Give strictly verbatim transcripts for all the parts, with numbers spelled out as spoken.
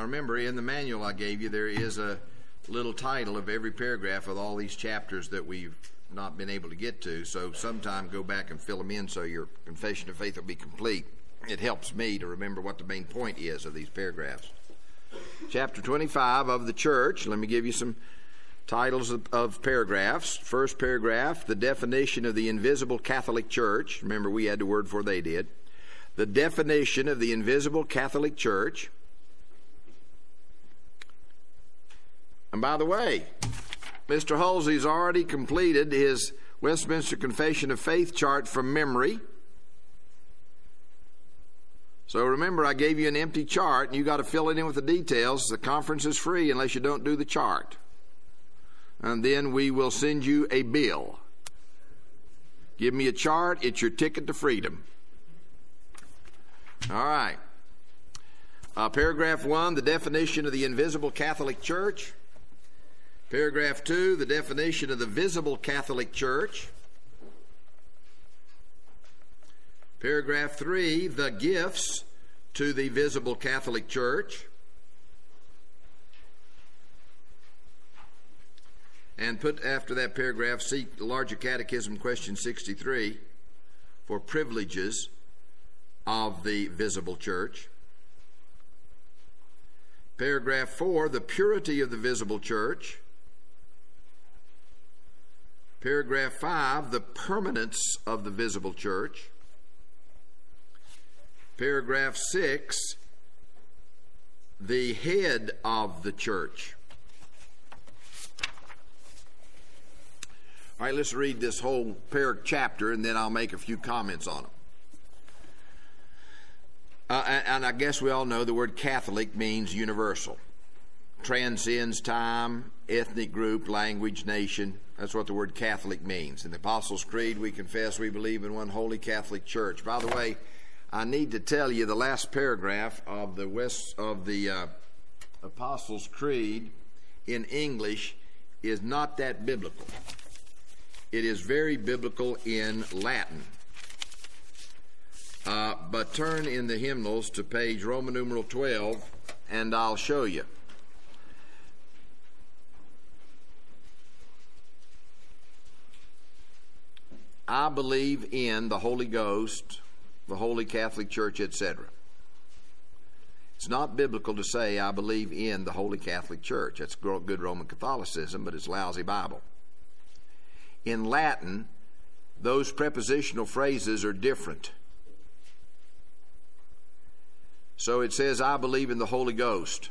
remember, in the manual I gave you, there is a little title of every paragraph with all these chapters that we've not been able to get to. So sometime go back and fill them in so your confession of faith will be complete. It helps me to remember what the main point is of these paragraphs. Chapter twenty-five of the church. Let me give you some titles of, of paragraphs. First paragraph, the definition of the invisible Catholic Church. Remember, we had the word before they did. The definition of the invisible Catholic Church. And by the way, Mister Hulsey's already completed his Westminster Confession of Faith chart from memory. So remember, I gave you an empty chart, and you got to fill it in with the details. The conference is free unless you don't do the chart. And then we will send you a bill. Give me a chart, it's your ticket to freedom. All right. Uh, paragraph one, the definition of the invisible Catholic Church. Paragraph two, the definition of the visible Catholic Church. Paragraph three, the gifts to the visible Catholic Church. And put after that paragraph, seek the larger catechism question sixty-three for privileges of the visible church. Paragraph four, the purity of the visible church. Paragraph five, the permanence of the visible church. Paragraph six, the head of the church. All right, let's read this whole par- chapter, and then I'll make a few comments on it. Uh, and, and I guess we all know the word Catholic means universal. Transcends time, ethnic group, language, nation. That's what the word Catholic means. In the Apostles' Creed, we confess we believe in one holy Catholic Church. By the way, I need to tell you the last paragraph of the West of the uh, Apostles' Creed in English is not that biblical. It is very biblical in Latin. Uh, but turn in the hymnals to page Roman numeral twelve, and I'll show you. I believe in the Holy Ghost, the Holy Catholic Church, et cetera. It's not biblical to say I believe in the Holy Catholic Church. That's good Roman Catholicism, but it's lousy Bible. In Latin, those prepositional phrases are different. So it says, I believe in the Holy Ghost.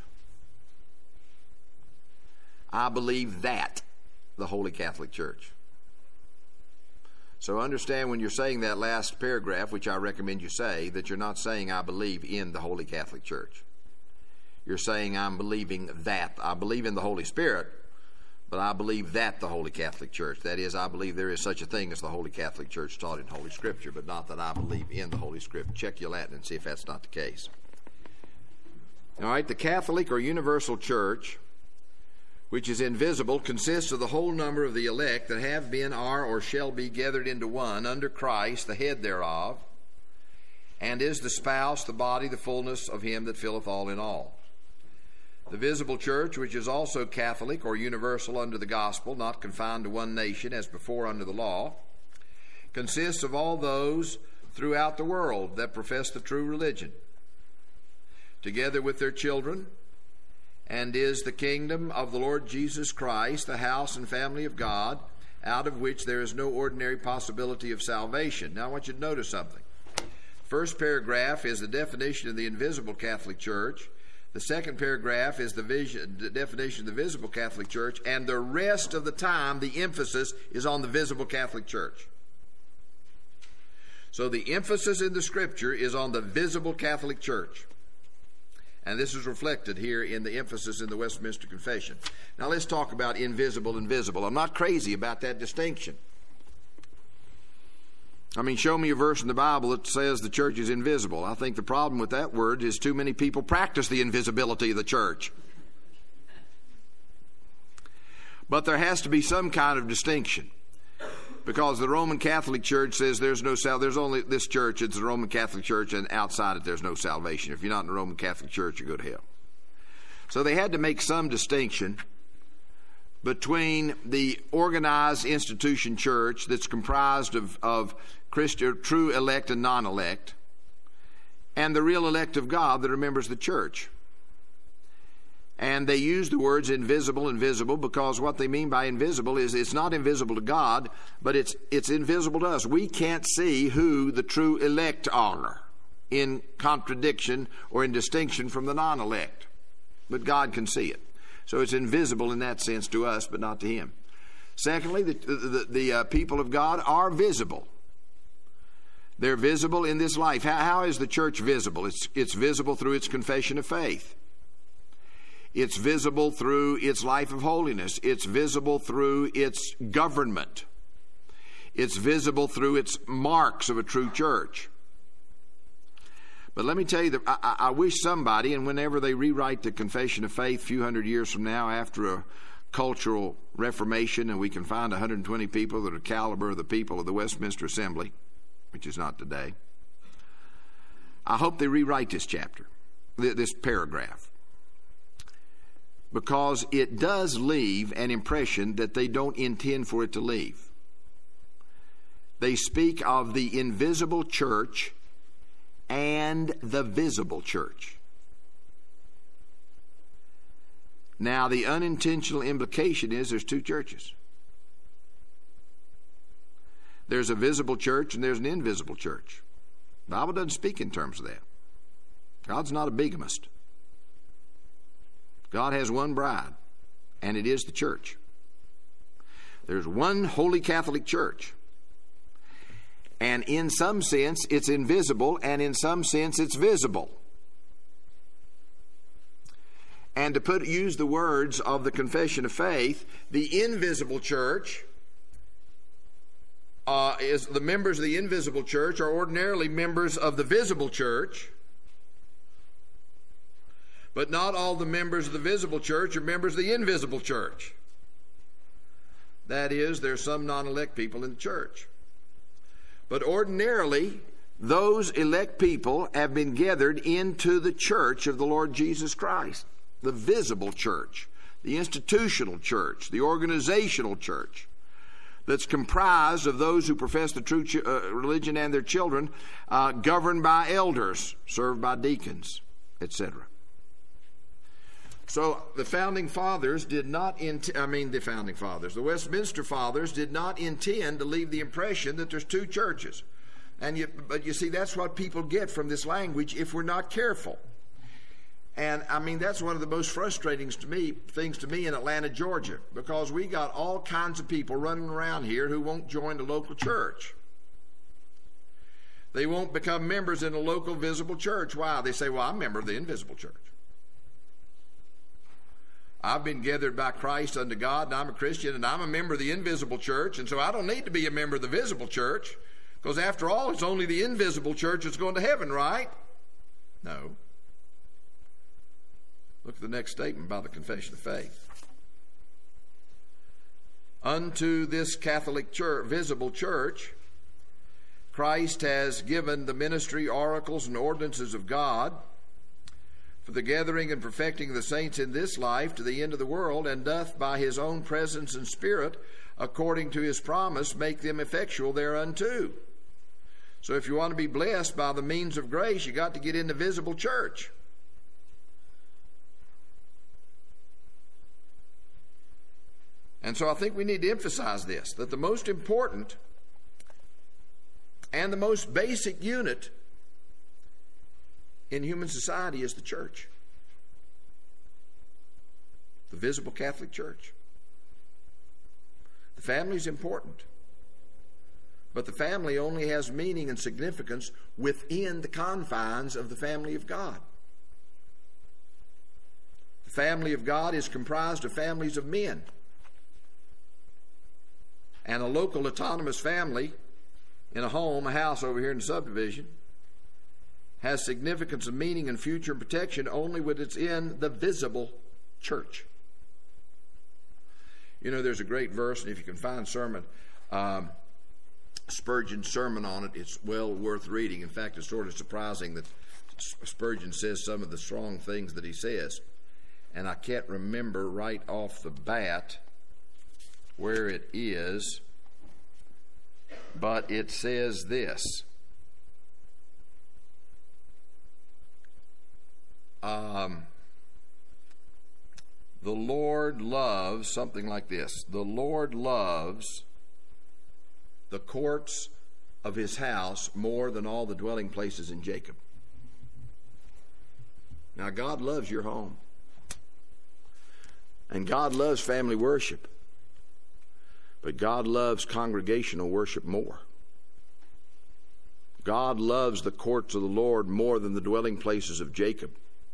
I believe that the Holy Catholic Church. So understand when you're saying that last paragraph, which I recommend you say, that you're not saying I believe in the Holy Catholic Church. You're saying I'm believing that. I believe in the Holy Spirit, but I believe that the Holy Catholic Church. That is, I believe there is such a thing as the Holy Catholic Church taught in Holy Scripture, but not that I believe in the Holy Scripture. Check your Latin and see if that's not the case. All right, the Catholic or universal church, which is invisible, consists of the whole number of the elect that have been, are, or shall be gathered into one under Christ, the head thereof, and is the spouse, the body, the fullness of him that filleth all in all. The visible church, which is also Catholic or universal under the gospel, not confined to one nation as before under the law, consists of all those throughout the world that profess the true religion, together with their children, and is the kingdom of the Lord Jesus Christ, the house and family of God, out of which there is no ordinary possibility of salvation. Now I want you to notice something. First paragraph is the definition of the invisible Catholic Church. The second paragraph is the, vision, the definition of the visible Catholic Church, and the rest of the time the emphasis is on the visible Catholic Church. So the emphasis in the Scripture is on the visible Catholic Church. And this is reflected here in the emphasis in the Westminster Confession. Now let's talk about invisible and visible. I'm not crazy about that distinction. I mean, show me a verse in the Bible that says the church is invisible. I think the problem with that word is too many people practice the invisibility of the church. But there has to be some kind of distinction, because the Roman Catholic Church says there's no sal- there's only this church, it's the Roman Catholic Church, and outside it there's no salvation. If you're not in the Roman Catholic Church, you go to hell. So they had to make some distinction between the organized institution church that's comprised of, of Christian, true elect and non-elect, and the real elect of God that are members of the church. And they use the words invisible and visible because what they mean by invisible is it's not invisible to God, but it's it's invisible to us. We can't see who the true elect are in contradiction or in distinction from the non-elect. But God can see it. So it's invisible in that sense to us, but not to Him. Secondly, the, the, the uh, people of God are visible. They're visible in this life. How, how is the church visible? It's, it's visible through its confession of faith. It's visible through its life of holiness. It's visible through its government. It's visible through its marks of a true church. But let me tell you that I, I wish somebody, and whenever they rewrite the Confession of Faith a few hundred years from now after a cultural reformation and we can find one hundred twenty people that are caliber of the people of the Westminster Assembly, which is not today, I hope they rewrite this chapter, this paragraph, because it does leave an impression that they don't intend for it to leave. They speak of the invisible church and the visible church. Now, the unintentional implication is there's two churches. There's a visible church and there's an invisible church. The Bible doesn't speak in terms of that. God's not a bigamist. God has one bride, and it is the church. There's one holy Catholic Church. And in some sense, it's invisible, and in some sense, it's visible. And to put use the words of the Confession of Faith, the invisible church uh, is the members of the invisible church are ordinarily members of the visible church. But not all the members of the visible church are members of the invisible church. That is, there's some non-elect people in the church. But ordinarily, those elect people have been gathered into the church of the Lord Jesus Christ, the visible church, the institutional church, the organizational church, that's comprised of those who profess the true ch- uh, religion and their children, uh, governed by elders, served by deacons, et cetera. So the founding fathers did not, int- I mean the founding fathers, the Westminster fathers did not intend to leave the impression that there's two churches. And you, but you see, that's what people get from this language if we're not careful. And I mean, that's one of the most frustrating to me, things to me in Atlanta, Georgia, because we got all kinds of people running around here who won't join the local church. They won't become members in a local visible church. Why? They say, well, I'm a member of the invisible church. I've been gathered by Christ unto God, and I'm a Christian, and I'm a member of the invisible church, and so I don't need to be a member of the visible church, because after all, it's only the invisible church that's going to heaven, right? No. Look at the next statement by the Confession of Faith. Unto this Catholic church, visible church, Christ has given the ministry, oracles, and ordinances of God, for the gathering and perfecting of the saints in this life to the end of the world, and doth by his own presence and Spirit, according to his promise, make them effectual thereunto. So if you want to be blessed by the means of grace, you got to get in the visible church. And so I think we need to emphasize this, that the most important and the most basic unit in human society is the church. The visible Catholic Church. The family is important. But the family only has meaning and significance within the confines of the family of God. The family of God is comprised of families of men. And a local autonomous family in a home, a house over here in the subdivision, has significance of meaning and future and protection only when it's in the visible church. You know, there's a great verse, and if you can find sermon, um, Spurgeon's sermon on it, it's well worth reading. In fact, it's sort of surprising that Spurgeon says some of the strong things that he says. and I can't remember right off the bat where it is, but it says this. Um, the Lord loves, something like this, the Lord loves the courts of his house more than all the dwelling places in Jacob. Now, God loves your home. And God loves family worship. But God loves congregational worship more. God loves the courts of the Lord more than the dwelling places of Jacob.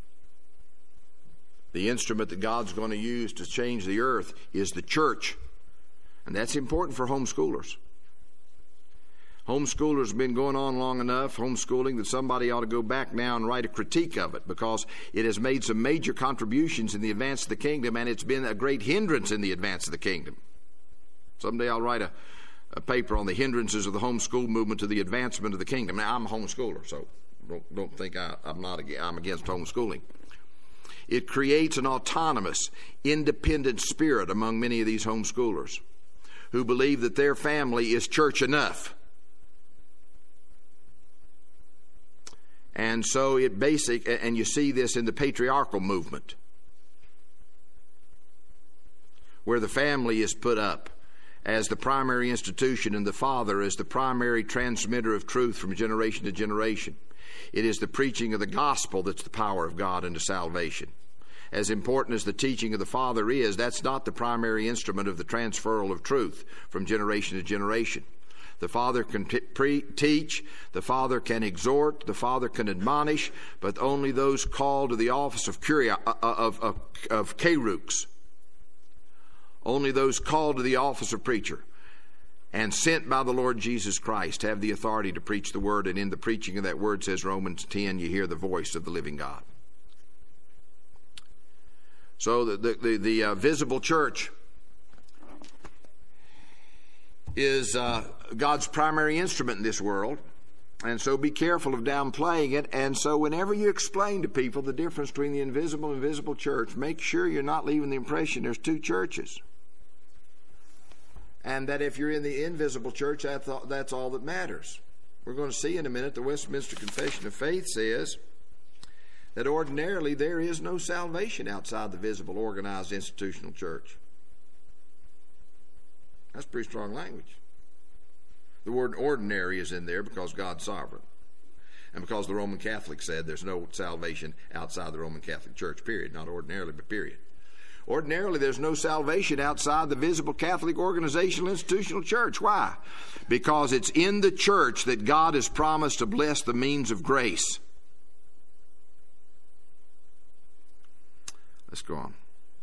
The instrument that God's going to use to change the earth is the church. And that's important for homeschoolers. Homeschoolers have been going on long enough, homeschooling, that somebody ought to go back now and write a critique of it, because it has made some major contributions in the advance of the kingdom, and it's been a great hindrance in the advance of the kingdom. Someday I'll write a, a paper on the hindrances of the homeschool movement to the advancement of the kingdom. Now, I'm a homeschooler, so don't, don't think I, I'm not I'm against homeschooling. It creates an autonomous, independent spirit among many of these homeschoolers who believe that their family is church enough. And so it basic, and you see this in the patriarchal movement, where the family is put up as the primary institution and the father as the primary transmitter of truth from generation to generation. It is the preaching of the gospel that's the power of God unto salvation. As important as the teaching of the father is, that's not the primary instrument of the transferal of truth from generation to generation. The father can t- pre- teach, the father can exhort, the father can admonish, but only those called to the office of curia, uh, of, of, of kerux, only those called to the office of preacher and sent by the Lord Jesus Christ have the authority to preach the word, and in the preaching of that word, says Romans ten, you hear the voice of the living God. So the, the, the, the uh, visible church is uh, God's primary instrument in this world, and so be careful of downplaying it. And so whenever you explain to people the difference between the invisible and visible church, make sure you're not leaving the impression there's two churches, and that if you're in the invisible church, that's all, that's all that matters. We're going to see in a minute the Westminster Confession of Faith says that ordinarily there is no salvation outside the visible, organized, institutional church. That's pretty strong language. The word ordinary is in there because God's sovereign, and because the Roman Catholic said there's no salvation outside the Roman Catholic Church, period. Not ordinarily, but period. Ordinarily, there's no salvation outside the visible Catholic organizational institutional church. Why? Because it's in the church that God has promised to bless the means of grace. Let's go on.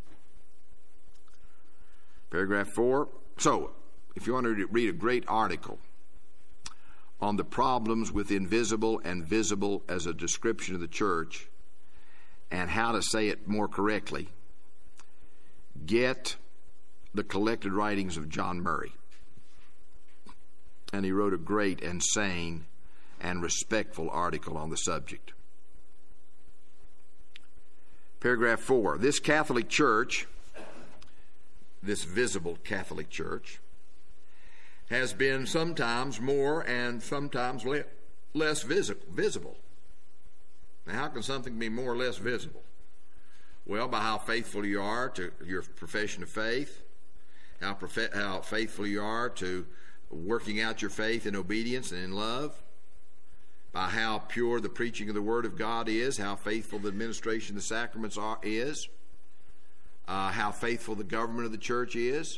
Paragraph four. So, if you want to read a great article on the problems with invisible and visible as a description of the church and how to say it more correctly, get the collected writings of John Murray. And he wrote a great and sane and respectful article on the subject. Paragraph four. This Catholic Church, this visible Catholic Church, has been sometimes more and sometimes le- less visi- visible. Now, how can something be more or less visible? Well, by how faithful you are to your profession of faith, how, prof- how faithful you are to working out your faith in obedience and in love, by how pure the preaching of the Word of God is, how faithful the administration of the sacraments are, is, uh, how faithful the government of the church is.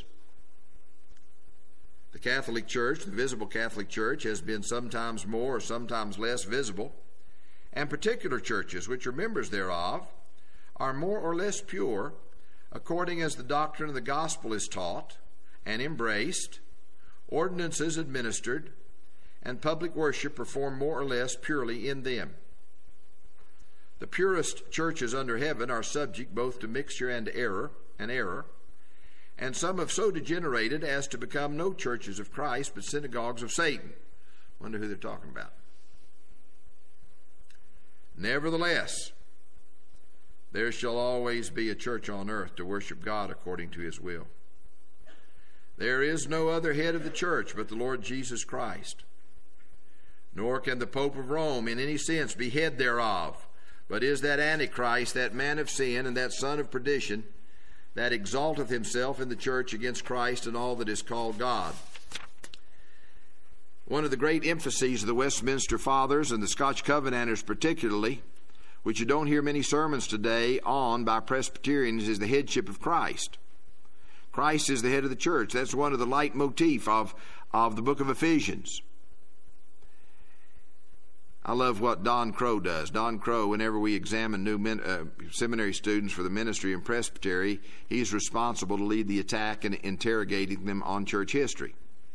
The Catholic Church, the visible Catholic Church, has been sometimes more or sometimes less visible, and particular churches, which are members thereof, are more or less pure, according as the doctrine of the gospel is taught and embraced, ordinances administered, and public worship performed more or less purely in them. The purest churches under heaven are subject both to mixture and error, and error, and some have so degenerated as to become no churches of Christ, but synagogues of Satan. Wonder who they're talking about. Nevertheless, There shall always be a church on earth to worship God according to his will. There is no other head of the church but the Lord Jesus Christ. Nor can the Pope of Rome in any sense be head thereof, but is that Antichrist, that man of sin, and that son of perdition, that exalteth himself in the church against Christ and all that is called God. One of the great emphases of the Westminster Fathers and the Scotch Covenanters particularly, which you don't hear many sermons today on by Presbyterians, is the headship of Christ. Christ is the head of the church. That's one of the leitmotif of, of the book of Ephesians. I love what Don Crow does. Don Crow, whenever we examine new min, uh, seminary students for the ministry in presbytery, he's responsible to lead the attack in interrogating them on church history.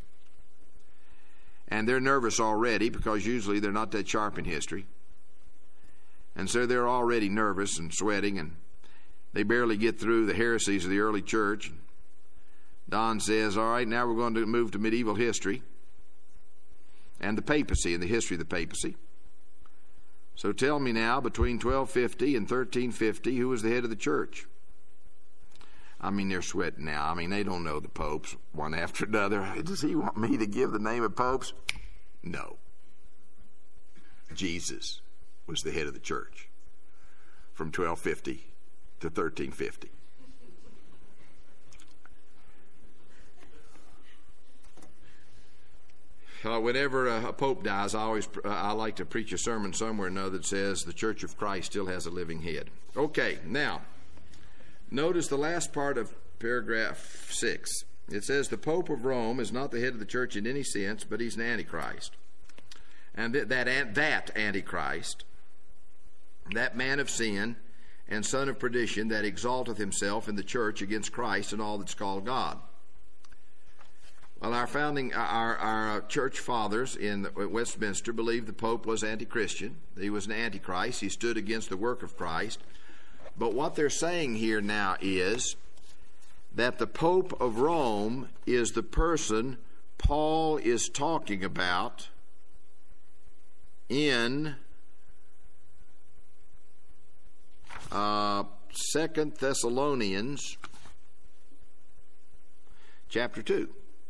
And they're nervous already because usually they're not that sharp in history. And so they're already nervous and sweating, and they barely get through the heresies of the early church. Don says, all right, now we're going to move to medieval history and the papacy and the history of the papacy. So tell me now, between twelve fifty and thirteen fifty, who was the head of the church? I mean, they're sweating now. I mean, they don't know the popes one after another. Does he want me to give the name of popes? No. Jesus was the head of the church from twelve fifty to thirteen fifty. Uh, whenever a, a pope dies, I always uh, I like to preach a sermon somewhere or another that says the Church of Christ still has a living head. Okay, now, notice the last part of paragraph six. It says the Pope of Rome is not the head of the church in any sense, but he's an Antichrist. And th- that, that Antichrist, that man of sin and son of perdition that exalteth himself in the church against Christ and all that's called God. Well, our founding, our, our church fathers in Westminster believed the Pope was anti-Christian. He was an Antichrist. He stood against the work of Christ. But what they're saying here now is that the Pope of Rome is the person Paul is talking about in uh, Second Thessalonians chapter two.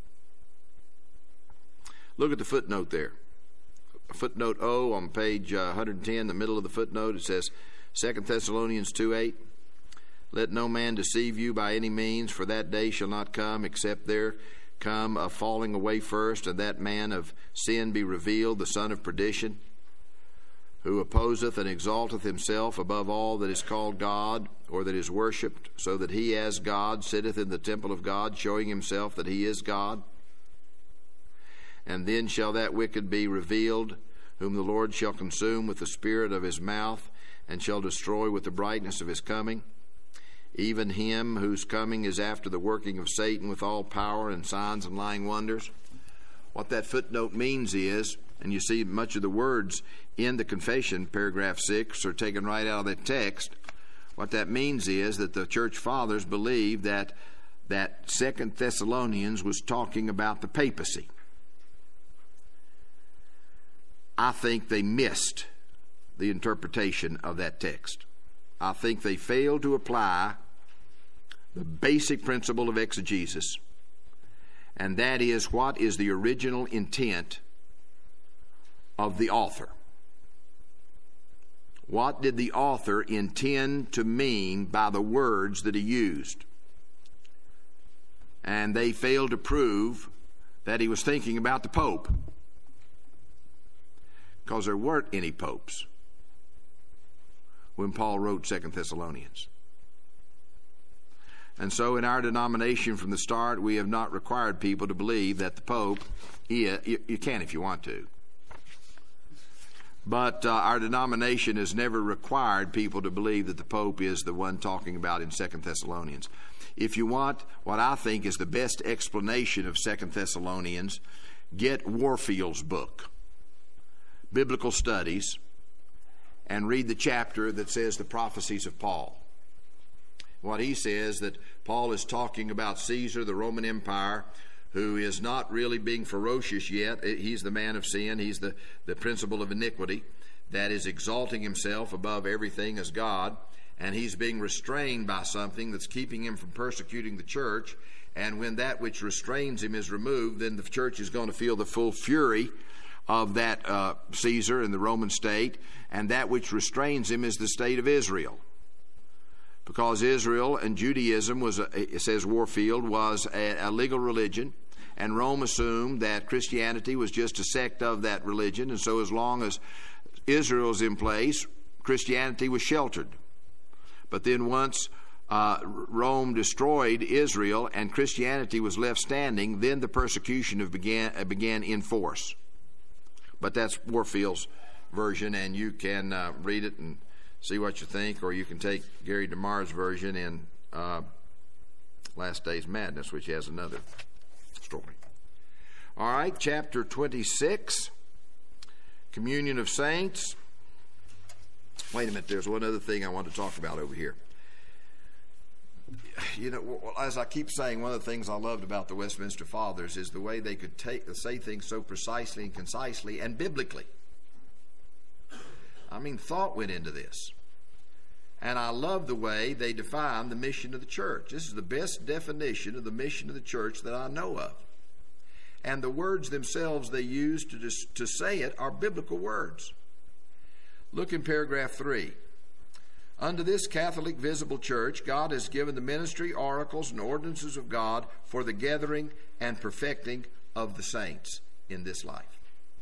Look at the footnote there. Footnote O on page uh, one hundred ten, the middle of the footnote, it says Second Thessalonians two eight. Let no man deceive you by any means, for that day shall not come, except there come a falling away first, and that man of sin be revealed, the son of perdition, who opposeth and exalteth himself above all that is called God, or that is worshipped, so that he as God sitteth in the temple of God, showing himself that he is God. And then shall that wicked be revealed, whom the Lord shall consume with the spirit of his mouth, and shall destroy with the brightness of his coming, even him whose coming is after the working of Satan with all power and signs and lying wonders. What that footnote means is, and you see much of the words in the confession, paragraph six, are taken right out of that text. What that means is that the church fathers believed that that Second Thessalonians was talking about the papacy. I think they missed the interpretation of that text. I think they failed to apply the basic principle of exegesis, and that is, what is the original intent of the author? What did the author intend to mean by the words that he used? And they failed to prove that he was thinking about the Pope, because there weren't any popes when Paul wrote Second Thessalonians. And so in our denomination from the start, we have not required people to believe that the Pope, yeah, you, you can if you want to, but uh, our denomination has never required people to believe that the Pope is the one talking about in Second Thessalonians. If you want what I think is the best explanation of Second Thessalonians, get Warfield's book, Biblical Studies, and read the chapter that says the prophecies of Paul. What he says, that Paul is talking about Caesar, the Roman Empire, who is not really being ferocious yet. He's the man of sin. He's the, the principle of iniquity that is exalting himself above everything as God. and he's being restrained by something that's keeping him from persecuting the church. And when that which restrains him is removed, then the church is going to feel the full fury of that uh, Caesar and the Roman state, and that which restrains him is the state of Israel. Because Israel and Judaism was, a, it says Warfield, was a, a legal religion, and Rome assumed that Christianity was just a sect of that religion, and so as long as Israel's in place, Christianity was sheltered. But then once uh, Rome destroyed Israel and Christianity was left standing, then the persecution of began, uh, began in force. But that's Warfield's version, and you can uh, read it and see what you think, or you can take Gary DeMar's version in uh, Last Days Madness, which has another story. All right, chapter twenty-six, Communion of Saints. Wait a minute, there's one other thing I want to talk about over here. You know, as I keep saying, one of the things I loved about the Westminster Fathers is the way they could take, say things so precisely and concisely and biblically. I mean, thought went into this. And I love the way they define the mission of the church. This is the best definition of the mission of the church that I know of. And the words themselves they use to, just, to say it are biblical words. Look in paragraph three. Unto this Catholic visible church, God has given the ministry, oracles, and ordinances of God for the gathering and perfecting of the saints in this life.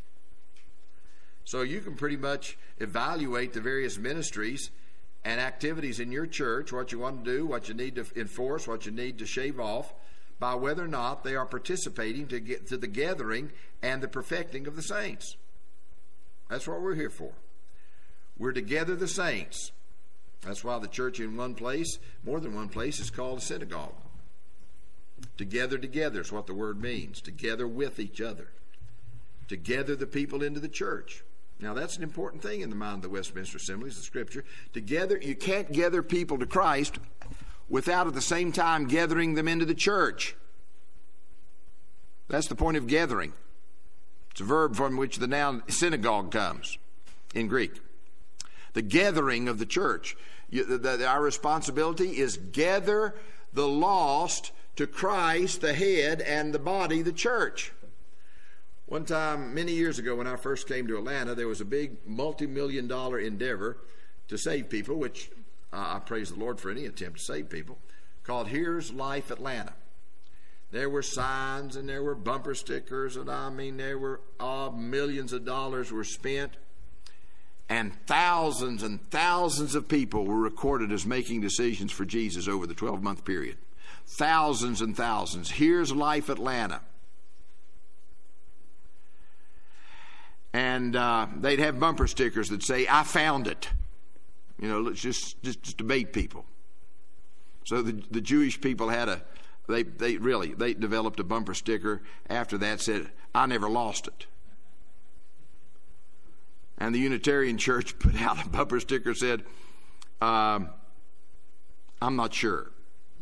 So you can pretty much evaluate the various ministries and activities in your church, what you want to do, what you need to enforce, what you need to shave off, by whether or not they are participating to get to the gathering and the perfecting of the saints. That's what we're here for. We're to gather the saints. That's why the church in one place, more than one place, is called a synagogue. Together, together is what the word means. Together with each other. To gather the people into the church. Now, that's an important thing in the mind of the Westminster Assemblies, the Scripture. Together, you can't gather people to Christ without at the same time gathering them into the church. That's the point of gathering. It's a verb from which the noun synagogue comes in Greek. The gathering of the church. You, the, the, our responsibility is gather the lost to Christ, the head, and the body, the church. One time, many years ago, when I first came to Atlanta, there was a big multi-million dollar endeavor to save people, which uh, I praise the Lord for any attempt to save people, called Here's Life Atlanta. There were signs and there were bumper stickers, and I mean there were uh, millions of dollars were spent, and thousands and thousands of people were recorded as making decisions for Jesus over the twelve-month period. Thousands and thousands. Here's Life Atlanta. And uh, they'd have bumper stickers that say, I found it. You know, let's just, just, just debate people. So the, the Jewish people had a, they, they really, they developed a bumper sticker after that said, I never lost it. And the Unitarian Church put out a bumper sticker that said, um, I'm not sure.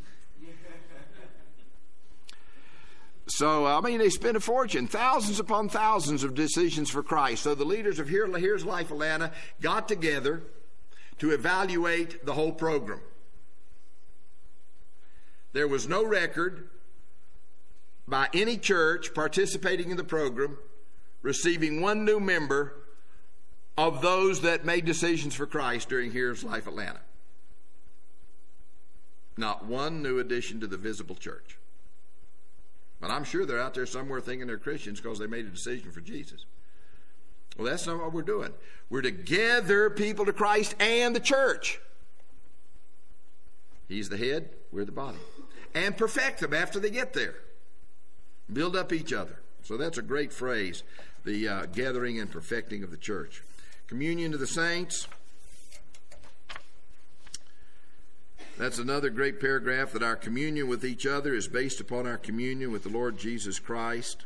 So, I mean, they spent a fortune, thousands upon thousands of decisions for Christ. So the leaders of Here, Here's Life Atlanta got together to evaluate the whole program. There was no record by any church participating in the program receiving one new member of those that made decisions for Christ during Here's Life Atlanta. Not one new addition to the visible church. But I'm sure they're out there somewhere thinking they're Christians because they made a decision for Jesus. Well, that's not what we're doing. We're to gather people to Christ and the church. He's the head, we're the body. And perfect them after they get there. Build up each other. So that's a great phrase, the uh, gathering and perfecting of the church. Communion to the saints. That's another great paragraph, that our communion with each other is based upon our communion with the Lord Jesus Christ.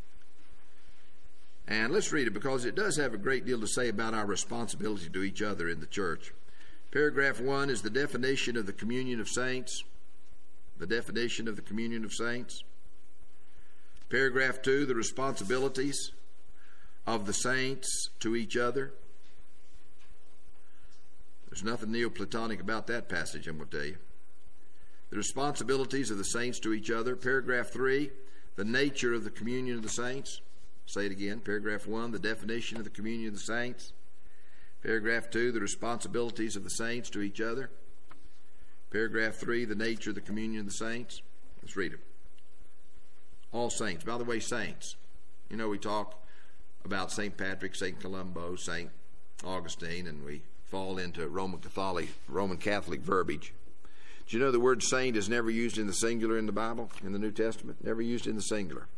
And let's read it because it does have a great deal to say about our responsibility to each other in the church. Paragraph one is the definition of the communion of saints. The definition of the communion of saints. Paragraph two, the responsibilities of the saints to each other. There's nothing Neoplatonic about that passage, I'm going to tell you. The responsibilities of the saints to each other. Paragraph three, the nature of the communion of the saints. Say it again. Paragraph one, the definition of the communion of the saints. Paragraph two, the responsibilities of the saints to each other. Paragraph three, the nature of the communion of the saints. Let's read it. All saints. By the way, saints. You know, we talk about Saint Patrick, Saint Columbo, Saint Augustine, and we fall into Roman Catholic, Roman Catholic verbiage. Do you know the word saint is never used in the singular in the Bible, in the New Testament? Never used in the singular.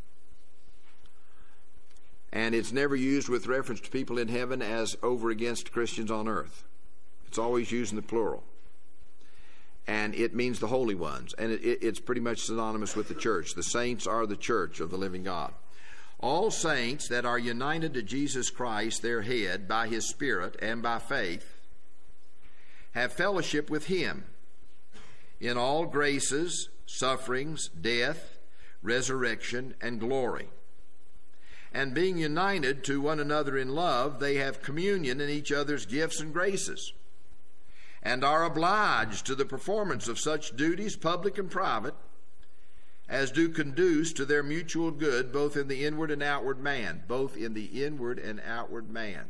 And it's never used with reference to people in heaven as over against Christians on earth. It's always used in the plural. And it means the holy ones. And it, it, it's pretty much synonymous with the church. The saints are the church of the living God. All saints that are united to Jesus Christ, their head, by his Spirit and by faith, have fellowship with him in all graces, sufferings, death, resurrection, and glory. And being united to one another in love, they have communion in each other's gifts and graces, and are obliged to the performance of such duties, public and private, as do conduce to their mutual good, both in the inward and outward man. Both in the inward and outward man.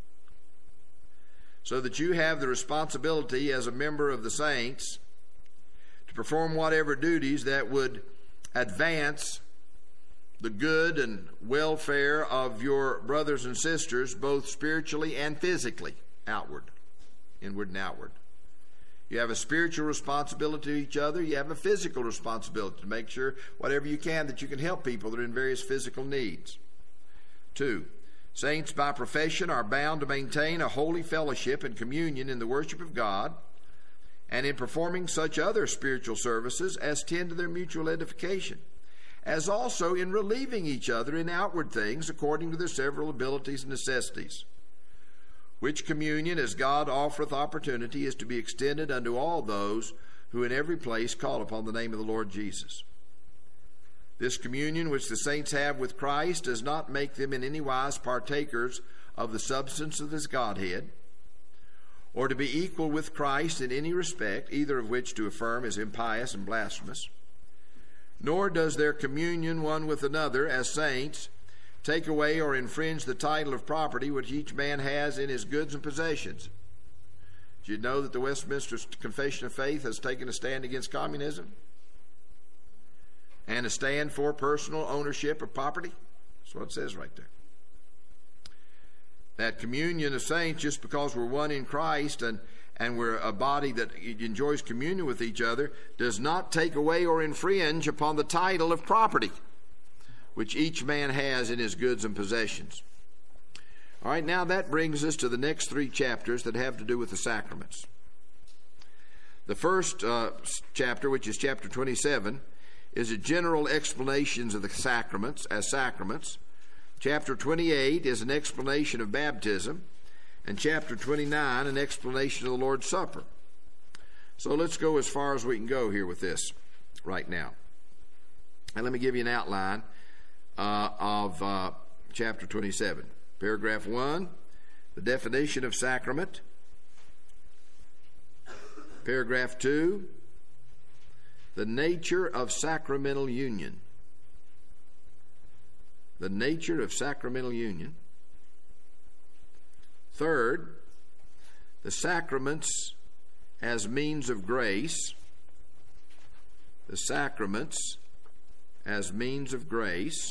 So that you have the responsibility as a member of the saints to perform whatever duties that would advance the good and welfare of your brothers and sisters, both spiritually and physically, outward, inward and outward. You have a spiritual responsibility to each other. You have a physical responsibility to make sure whatever you can that you can help people that are in various physical needs. Two, saints by profession are bound to maintain a holy fellowship and communion in the worship of God and in performing such other spiritual services as tend to their mutual edification, as also in relieving each other in outward things according to their several abilities and necessities. Which communion, as God offereth opportunity, is to be extended unto all those who in every place call upon the name of the Lord Jesus. This communion which the saints have with Christ does not make them in any wise partakers of the substance of his Godhead, or to be equal with Christ in any respect, either of which to affirm is impious and blasphemous. Nor does their communion one with another as saints take away or infringe the title of property which each man has in his goods and possessions. Did you know that the Westminster Confession of Faith has taken a stand against communism and a stand for personal ownership of property? That's what it says right there. That communion of saints, just because we're one in Christ and, and we're a body that enjoys communion with each other, does not take away or infringe upon the title of property which each man has in his goods and possessions. All right, now that brings us to the next three chapters that have to do with the sacraments. The first uh, chapter, which is chapter twenty-seven, is a general explanations of the sacraments as sacraments. Chapter twenty-eight is an explanation of baptism, and chapter twenty-nine an explanation of the Lord's Supper. So let's go as far as we can go here with this right now. And let me give you an outline Uh, of uh, chapter twenty-seven. Paragraph one, the definition of sacrament. Paragraph two, the nature of sacramental union. The nature of sacramental union. Third, the sacraments as means of grace. The sacraments as means of grace.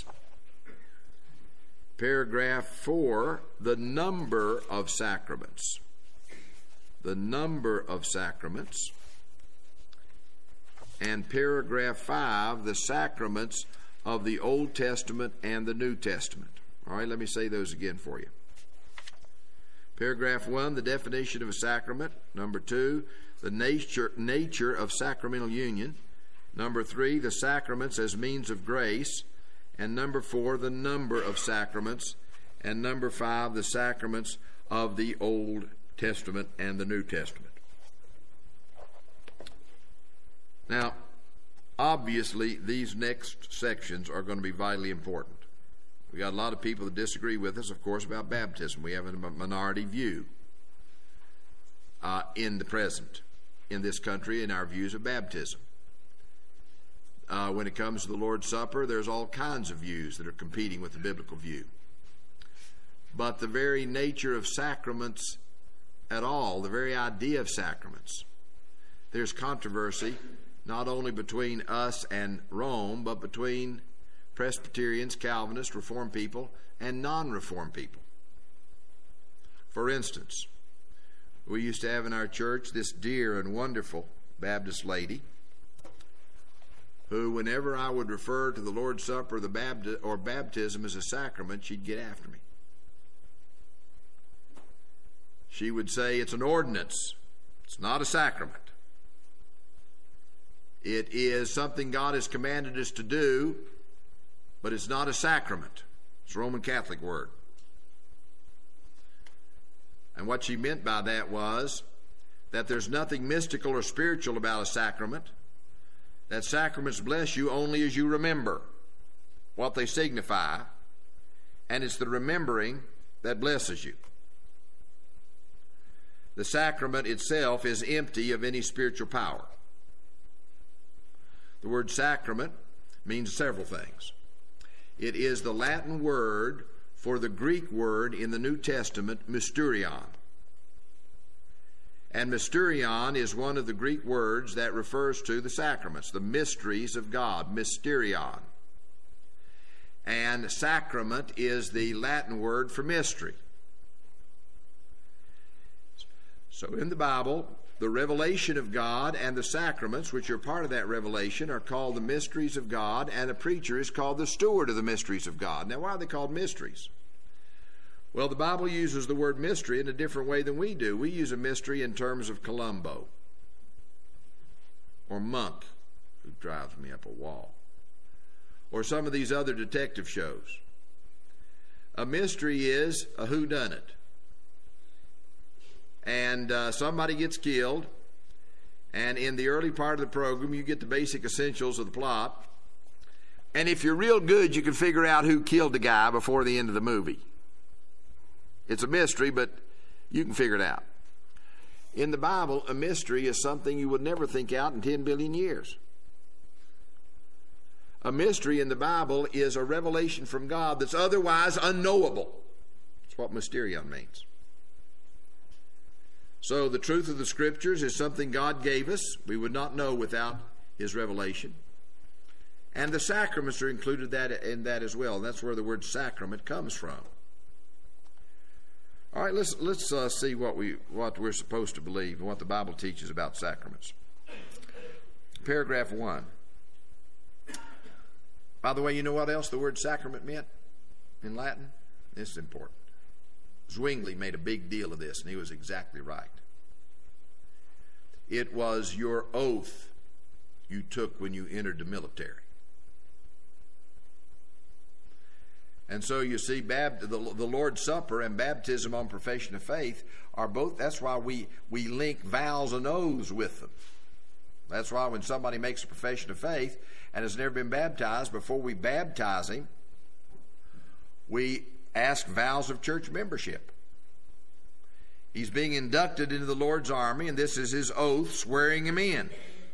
Paragraph four, the number of sacraments. The number of sacraments. And paragraph five, the sacraments of the Old Testament and the New Testament. All right, let me say those again for you. Paragraph one, the definition of a sacrament. Number two, the nature, nature of sacramental union. Number three, the sacraments as means of grace. And number four, the number of sacraments. And number five, the sacraments of the Old Testament and the New Testament. Now, obviously, these next sections are going to be vitally important. We got a lot of people that disagree with us, of course, about baptism. We have a minority view. uh, in the present, in this country, in our views of baptism. Uh, when it comes to the Lord's Supper, there's all kinds of views that are competing with the biblical view. But the very nature of sacraments at all, the very idea of sacraments, there's controversy not only between us and Rome, but between Presbyterians, Calvinists, Reformed people, and non-Reformed people. For instance, we used to have in our church this dear and wonderful Baptist lady who, whenever I would refer to the Lord's Supper the bapti- or baptism as a sacrament, she'd get after me. She would say, it's an ordinance. It's not a sacrament. It is something God has commanded us to do, but it's not a sacrament. It's a Roman Catholic word. And what she meant by that was that there's nothing mystical or spiritual about a sacrament, that sacraments bless you only as you remember what they signify, and it's the remembering that blesses you. The sacrament itself is empty of any spiritual power. The word sacrament means several things. It is the Latin word for the Greek word in the New Testament, mysterion. And mysterion is one of the Greek words that refers to the sacraments, the mysteries of God, mysterion. And sacrament is the Latin word for mystery. So in the Bible, the revelation of God and the sacraments, which are part of that revelation, are called the mysteries of God, and a preacher is called the steward of the mysteries of God. Now, why are they called mysteries? Well, the Bible uses the word mystery in a different way than we do. We use a mystery in terms of Columbo or Monk, who drives me up a wall, or some of these other detective shows. A mystery is a whodunit. And uh, somebody gets killed, and in the early part of the program, you get the basic essentials of the plot. And if you're real good, you can figure out who killed the guy before the end of the movie. It's a mystery, but you can figure it out. In the Bible, a mystery is something you would never think out in ten billion years. A mystery in the Bible is a revelation from God that's otherwise unknowable. That's what mysterion means. So the truth of the Scriptures is something God gave us. We would not know without His revelation. And the sacraments are included that in that as well. And that's where the word sacrament comes from. All right, let's let's uh, see what we what we're supposed to believe and what the Bible teaches about sacraments. Paragraph one. By the way, you know what else the word sacrament meant in Latin? This is important. Zwingli made a big deal of this, and he was exactly right. It was your oath you took when you entered the military. And so you see, bab- the, the Lord's Supper and baptism on profession of faith are both, that's why we, we link vows and oaths with them. That's why when somebody makes a profession of faith and has never been baptized, before we baptize him, we ask vows of church membership. He's being inducted into the Lord's army, and this is his oath swearing him in.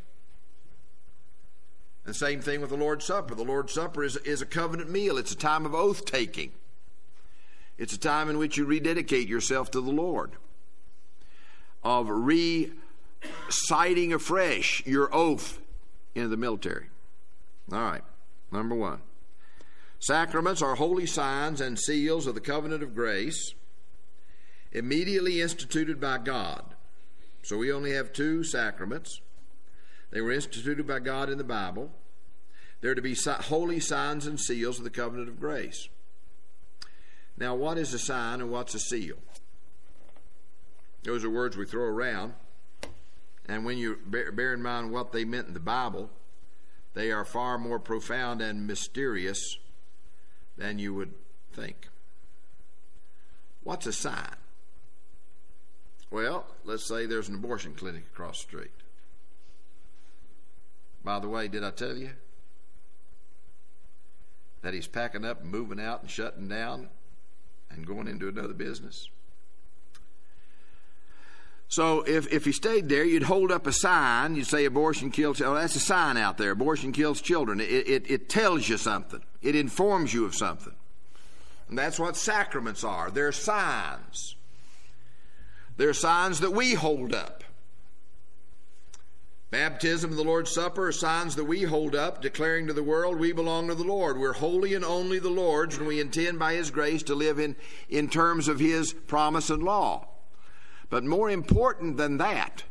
The same thing with the Lord's Supper. The Lord's Supper is, is a covenant meal. It's a time of oath-taking. It's a time in which you rededicate yourself to the Lord, of reciting afresh your oath in the military. All right, number one. Sacraments are holy signs and seals of the covenant of grace, immediately instituted by God. So we only have two sacraments. They were instituted by God in the Bible. They're to be holy signs and seals of the covenant of grace. Now, what is a sign and what's a seal? Those are words we throw around. And when you bear in mind what they meant in the Bible, they are far more profound and mysterious than you would think. What's a sign? Well, let's say there's an abortion clinic across the street. By the way, did I tell you that he's packing up and moving out and shutting down and going into another business? So if, if he stayed there, you'd hold up a sign. You'd say abortion kills. Oh, that's a sign out there. Abortion kills children. It, it, it tells you something. It informs you of something. And that's what sacraments are. They're signs. They're signs that we hold up. Baptism and the Lord's Supper are signs that we hold up, declaring to the world we belong to the Lord. We're wholly and only the Lord's, and we intend by His grace to live in, in terms of His promise and law. But more important than that,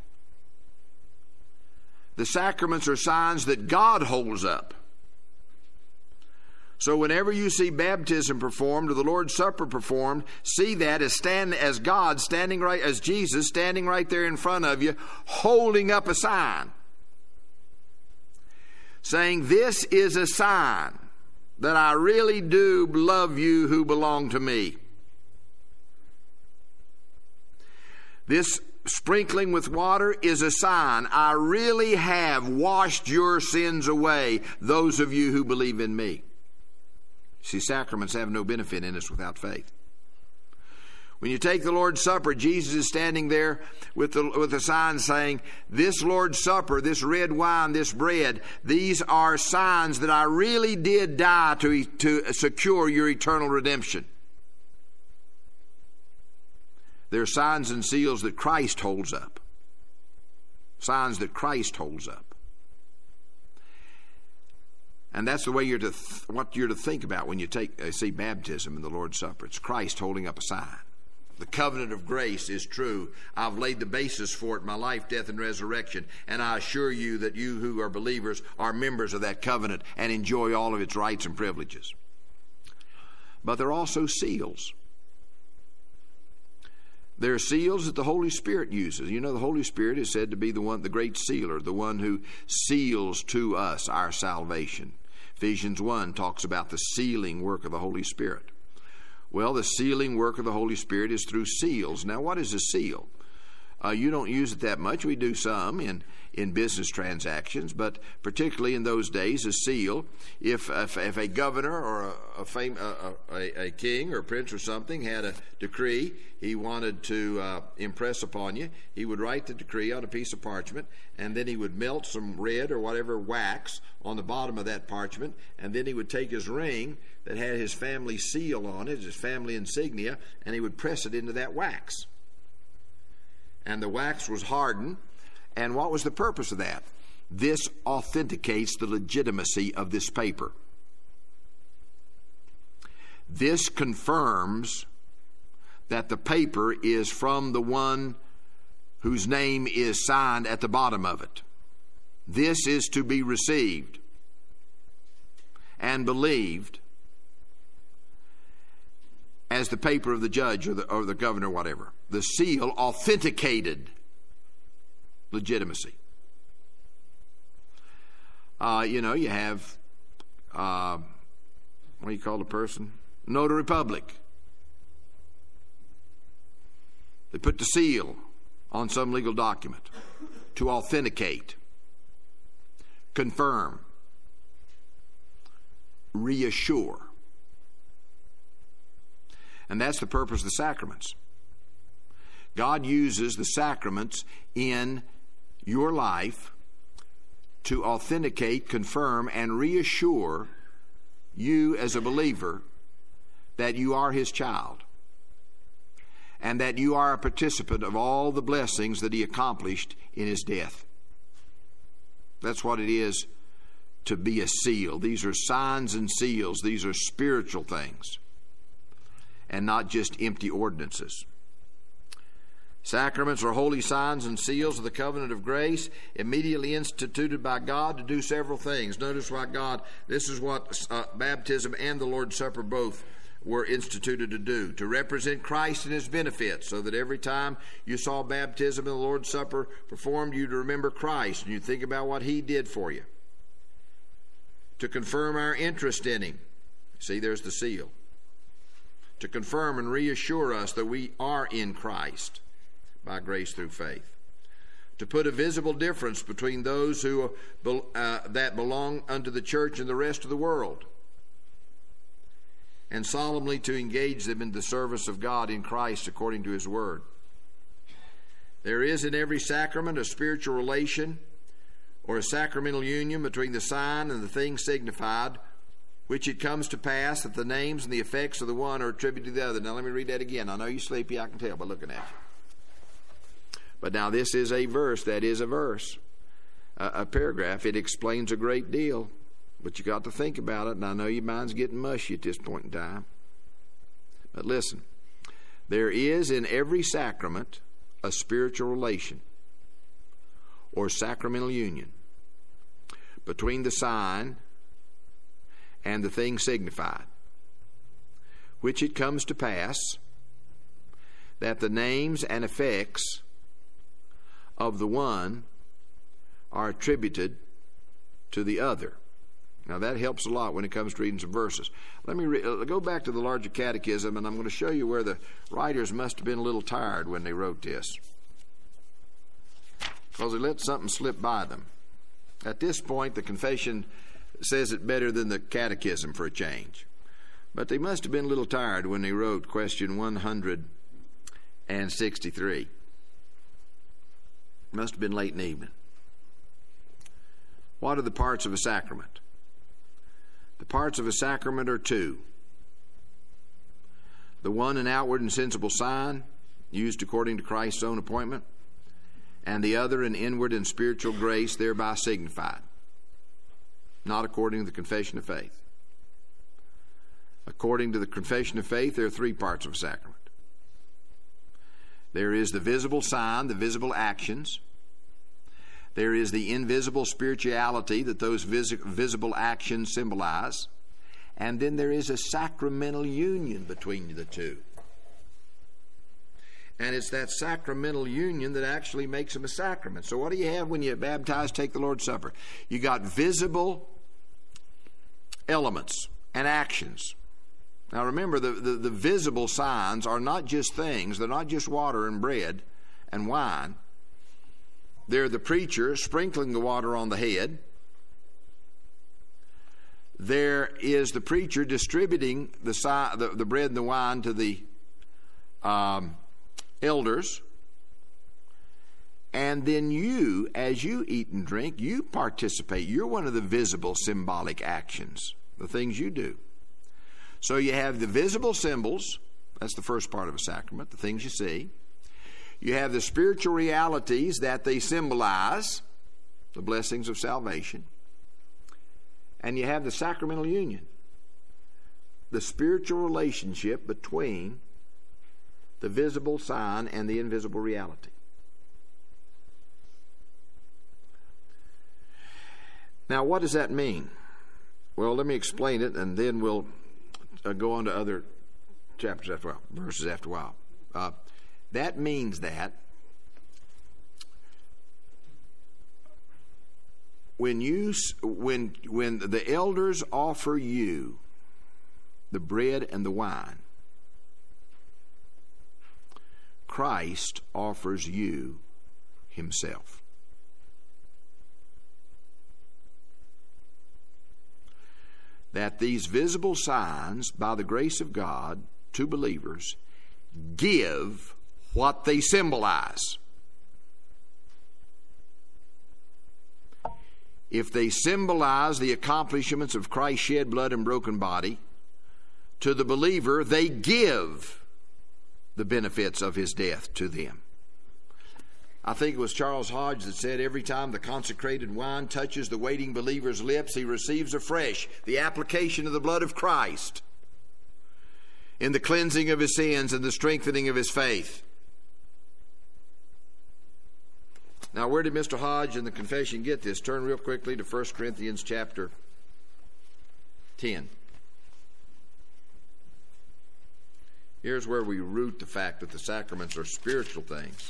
the sacraments are signs that God holds up. So whenever you see baptism performed or the Lord's Supper performed, see that as stand as God standing right, as Jesus standing right there in front of you, holding up a sign, saying, "This is a sign that I really do love you who belong to me." This sprinkling with water is a sign I really have washed your sins away, those of you who believe in me. See, sacraments have no benefit in us without faith. When you take the Lord's Supper, Jesus is standing there with the, with a sign saying, "This Lord's Supper, this red wine, this bread, these are signs that I really did die to, to secure your eternal redemption." They're signs and seals that Christ holds up. Signs that Christ holds up. And that's the way you're to th- what you're to think about when you take uh, see baptism and the Lord's Supper. It's Christ holding up a sign. The covenant of grace is true. I've laid the basis for it, my life, death, and resurrection. And I assure you that you who are believers are members of that covenant and enjoy all of its rights and privileges. But they're also seals. They're seals that the Holy Spirit uses. You know, the Holy Spirit is said to be the one, the great sealer, the one who seals to us our salvation. Ephesians one talks about the sealing work of the Holy Spirit. Well, the sealing work of the Holy Spirit is through seals. Now, what is a seal? Uh, you don't use it that much. We do some in, in business transactions, but particularly in those days, a seal, if if, if a governor or a, a, fame, a, a, a king or prince or something had a decree he wanted to uh, impress upon you, he would write the decree on a piece of parchment, and then he would melt some red or whatever wax on the bottom of that parchment, and then he would take his ring that had his family seal on it, his family insignia, and he would press it into that wax. And the wax was hardened. And what was the purpose of that? This authenticates the legitimacy of this paper. This confirms that the paper is from the one whose name is signed at the bottom of it. This is to be received and believed as the paper of the judge or the, or the governor, whatever. The seal authenticated legitimacy. Uh, you know, you have, uh, what do you call the person? Notary public. They put the seal on some legal document to authenticate, confirm, reassure. And that's the purpose of the sacraments. God uses the sacraments in your life to authenticate, confirm, and reassure you as a believer that you are His child and that you are a participant of all the blessings that He accomplished in His death. That's what it is to be a seal. These are signs and seals. These are spiritual things and not just empty ordinances. Sacraments are holy signs and seals of the covenant of grace, immediately instituted by God to do several things. Notice why God, this is what uh, baptism and the Lord's Supper both were instituted to do, to represent Christ and His benefits, so that every time you saw baptism and the Lord's Supper performed, you'd remember Christ and you'd think about what He did for you. To confirm our interest in Him. See, there's the seal. To confirm and reassure us that we are in Christ by grace through faith. To put a visible difference between those who uh, that belong unto the church and the rest of the world, and solemnly to engage them in the service of God in Christ according to His word. There is in every sacrament a spiritual relation or a sacramental union between the sign and the thing signified, which it comes to pass that the names and the effects of the one are attributed to the other. Now let me read that again. I know you're sleepy, I can tell by looking at you. But now this is a verse, that is a verse, a, a paragraph. It explains a great deal, but you got to think about it, and I know your mind's getting mushy at this point in time. But listen, there is in every sacrament a spiritual relation or sacramental union between the sign and the thing signified, which it comes to pass that the names and effects of the one are attributed to the other. Now that helps a lot when it comes to reading some verses. Let me re- go back to the larger catechism, and I'm going to show you where the writers must have been a little tired when they wrote this, because they let something slip by them. At this point, the confession says it better than the catechism for a change. But they must have been a little tired when they wrote question one hundred sixty-three. Must have been late in the evening. What are the parts of a sacrament? The parts of a sacrament are two. The one, an outward and sensible sign, used according to Christ's own appointment, and the other, an inward and spiritual grace, thereby signified, not according to the confession of faith. According to the confession of faith, there are three parts of a sacrament. There is the visible sign, the visible actions. There is the invisible spirituality that those vis- visible actions symbolize. And then there is a sacramental union between the two. And it's that sacramental union that actually makes them a sacrament. So what do you have when you baptize, take the Lord's Supper? You got visible elements and actions. Now remember, the, the, the visible signs are not just things. They're not just water and bread and wine. They're the preacher sprinkling the water on the head. There is the preacher distributing the, si- the, the bread and the wine to the um, elders. And then you, as you eat and drink, you participate. You're one of the visible symbolic actions, the things you do. So you have the visible symbols. That's the first part of a sacrament, the things you see. You have the spiritual realities that they symbolize, the blessings of salvation. And you have the sacramental union, the spiritual relationship between the visible sign and the invisible reality. Now, what does that mean? Well, let me explain it, and then we'll uh, go on to other chapters after a while, verses after a while. Uh, that means that when you when when the elders offer you the bread and the wine, Christ offers you himself. That these visible signs, by the grace of God, to believers, give what they symbolize. If they symbolize the accomplishments of Christ's shed blood and broken body, to the believer, they give the benefits of his death to them. I think it was Charles Hodge that said, every time the consecrated wine touches the waiting believer's lips, he receives afresh the application of the blood of Christ in the cleansing of his sins and the strengthening of his faith. Now, where did Mister Hodge in the confession get this? Turn real quickly to First Corinthians chapter ten. Here's where we root the fact that the sacraments are spiritual things.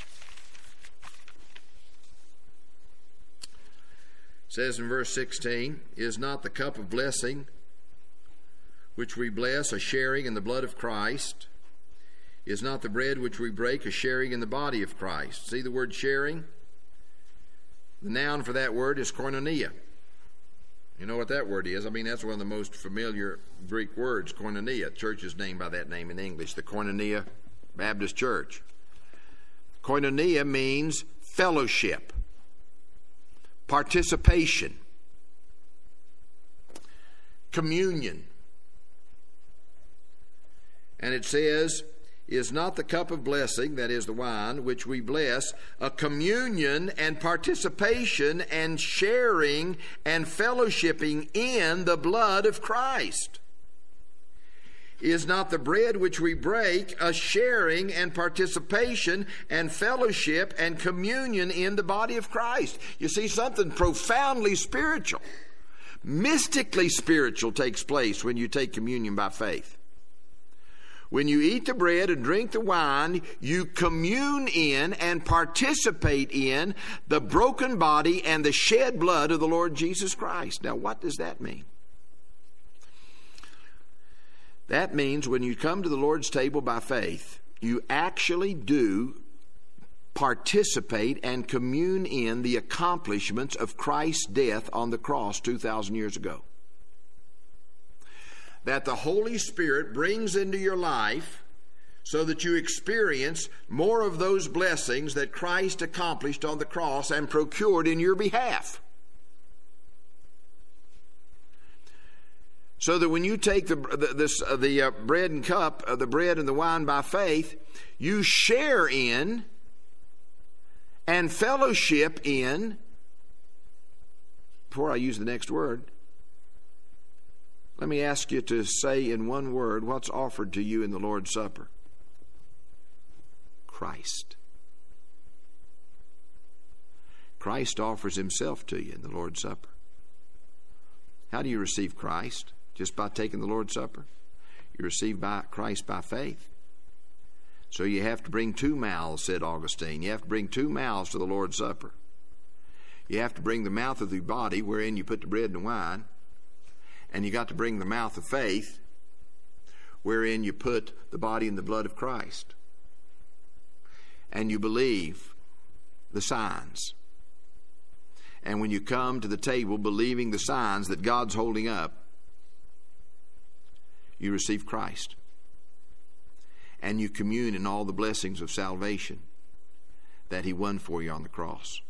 It says in verse sixteen, is not the cup of blessing which we bless a sharing in the blood of Christ? Is not the bread which we break a sharing in the body of Christ? See the word sharing? The noun for that word is koinonia. You know what that word is? I mean, that's one of the most familiar Greek words, koinonia. The church is named by that name in English, the Koinonia Baptist Church. Koinonia means fellowship, participation, communion. And it says, is not the cup of blessing, that is the wine, which we bless, a communion and participation and sharing and fellowshipping in the blood of Christ? Is not the bread which we break a sharing and participation and fellowship and communion in the body of Christ? You see, something profoundly spiritual, mystically spiritual takes place when you take communion by faith. When you eat the bread and drink the wine, you commune in and participate in the broken body and the shed blood of the Lord Jesus Christ. Now, what does that mean? That means when you come to the Lord's table by faith, you actually do participate and commune in the accomplishments of Christ's death on the cross two thousand years ago. That the Holy Spirit brings into your life so that you experience more of those blessings that Christ accomplished on the cross and procured in your behalf. So that when you take the the, this, uh, the uh, bread and cup, uh, the bread and the wine by faith, you share in and fellowship in, before I use the next word, let me ask you to say in one word what's offered to you in the Lord's Supper. Christ. Christ offers himself to you in the Lord's Supper. How do you receive Christ? Just by taking the Lord's Supper? You receive by Christ by faith. So you have to bring two mouths, said Augustine. You have to bring two mouths to the Lord's Supper. You have to bring the mouth of the body wherein you put the bread and wine. And you got to bring the mouth of faith wherein you put the body and the blood of Christ. And you believe the signs. And when you come to the table believing the signs that God's holding up, you receive Christ. And you commune in all the blessings of salvation that he won for you on the cross.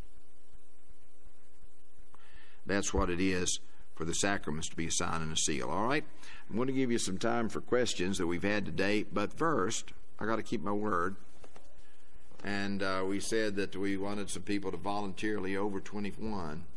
That's what it is for the sacraments to be a sign and a seal. All right? I'm going to give you some time for questions that we've had today. But first, I got to keep my word. And uh, we said that we wanted some people to voluntarily over twenty-one